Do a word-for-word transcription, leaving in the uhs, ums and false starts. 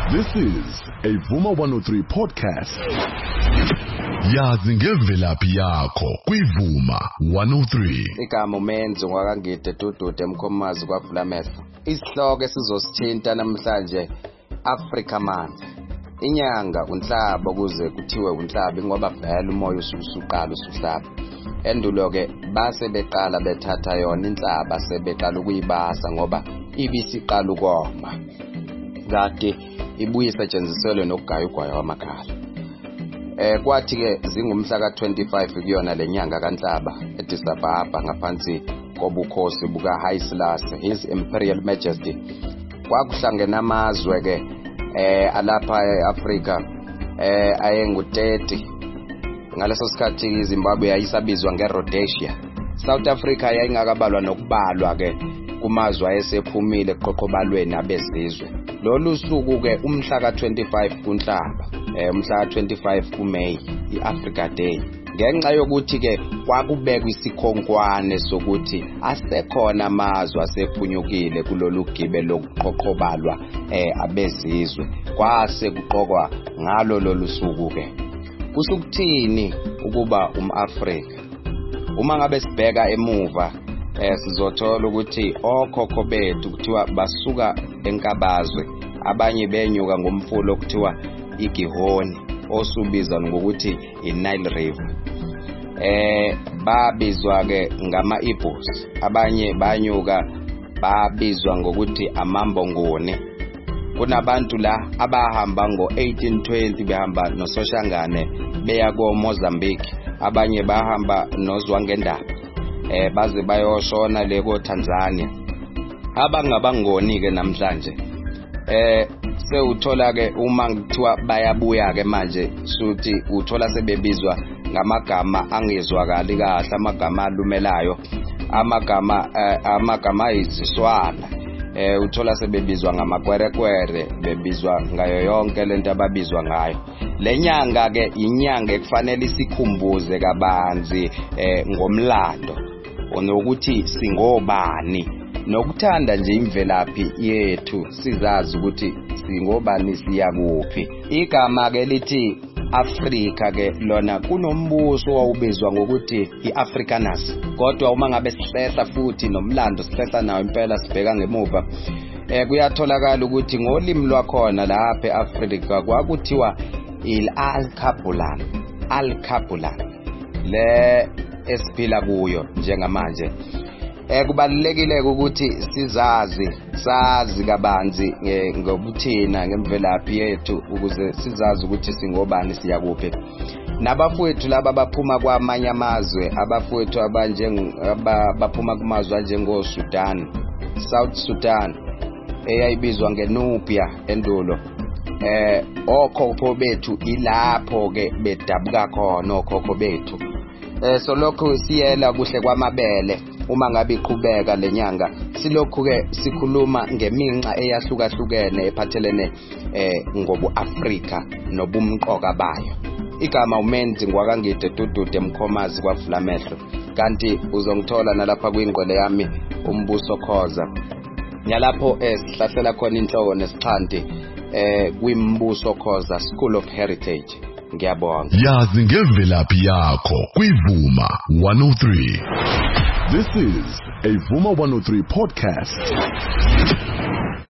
This is a Vuma one oh three podcast. Yazi ngemvelaphi yakho kwiVuma one oh three. Igama umenzo ngakangide dudude emkhomazi kwaVulamehlo. Isihloko esizosithinta namhlanje Africa Manzi. Inyanga unhlaba kuze kuthiwe unhlaba ngoba vele umoya ususuqala usuhlaba. Endulo ke base beqala bethatha yona inhlaba sebeqala ukuyibasa ngoba ibisiqala ukoma. Kade ibuye isetshenziselwe nokugaya ugwayi wamakhala. Eh kwathi ke zingumhla ka twenty-five kuyona lenyanga kaNhlaba eAddis Ababa ngaphansi kobukhosi buka Haile Selassie, His Imperial Majesty. Kwakuhlangena amazwe ke eh alapha eAfrika eh ayengu thirty. Ngaleso sikhathi iZimbabwe yayisabizwa ngeRhodesia. South Africa yayingakabalwa nokubalwa ke kumazwe ayesephumile eqoqobalweni abezizwe. Lolu suku ke umhla ka twenty-five kuNhlaba, eh umhla ka twenty-five kuMay, iAfrica Day. Ngenxa yokuthi ke kwakubekwa isikhonkwane sokuthi asekhona amazwe asephunyukile kulolu gibe lokuqoqobalwa eh abezizwe. Kwase kuqokwa ngalo lolu suku ke. Kusukuthini ukuba umAfrika? Uma ngabe sibheka emuva eh sizothola ukuthi okhokho bethu kuthiwa basuka enkabazwe, abanye benyuka ngomfulo kuthiwa iGihoni osubiza ngokuthi iNile River. Eh babizwa ke ngama Igbos, abanye banyuka babizwa ngokuthi amambongoni. Kunabantu la abahamba ngo eighteen twenty behamba noSoshangane beya ko Mozambique, abanye bahamba noZwangendaba eh baze bayoshona leko Tanzania. Abangabangoni ke namhlanje eh sewuthola ke uma ngithiwa bayabuya ke manje suthi uthola sebebizwa ngamagama angezwakali kahle, amagama alumelayo, amagama eh, amagama iziswana. Eh uthola sebebizwa ngamakwerekwere, bebizwa ngayo yonke lento ababizwa ngayo. Lenyanga ke inyanga ekufanele isikhumbuze kabanzi eh ngomlando onokuthi singobani, nokuthanda nje imvelaphi yethu, sizazi ukuthi singobani siya kuphi. Igama ke lithi Africa ke lona kunombuso owubizwa ngokuthi iAfrikaners. Kodwa uma ngabe sihlehla futhi nomlando sihlehla nawo impela sibheka ngemuva, eh kuyatholakala ukuthi ngolimi lwakhona lapha eAfrika kwakuthiwa il-Alkebulan, Alkebulan le esiphila kuyo njengamanje. Eh kubalekile ukuthi sizazi sazi kabanzi ngobuthina ngemvelaphi yethu ukuze sizazi ukuthi singobani siya kuphi. Nabafowethu laba baphuma kwamanye amazwe, abafowethu abanje baphuma kumazwe anjengo Sudan, South Sudan eyayibizwa ngeNubia endulo. Eh okhokho bethu ilapho ke bedabuka khona okhokho bethu. Eh so lokho siyela kuhle kwamabele. Uma ngabe iqhubeka lenyanga silokhu ke sikhuluma ngeminxa eyahlukahlukene ephathelene eh ngobu Africa nobumqoka bayo. Igama umenzi ngwakangide dudude emkhomazi kwaVulamehlo, kanti uzongithola nalapha kwingqwele yami umbuso khoza. Nyalapho esihlahlela khona inhloko nesixhanti eh kwimbuso khoza School of Heritage. Ngiyabonga. Yazi ngemvelaphi yakho kwiVuma one oh three. This is a Vuma one oh three podcast.